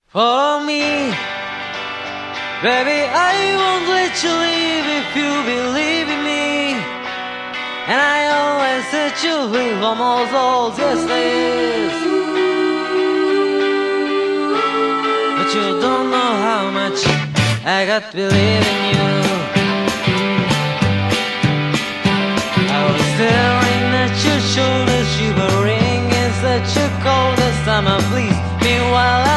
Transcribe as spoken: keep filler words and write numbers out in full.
Follow me, baby, I won't let you leave if you believe in me. And I always said you with almost all yes days. But you don't know how much I got to believe in you. I was staring at your shoulders, shivering in such a cold summer. Please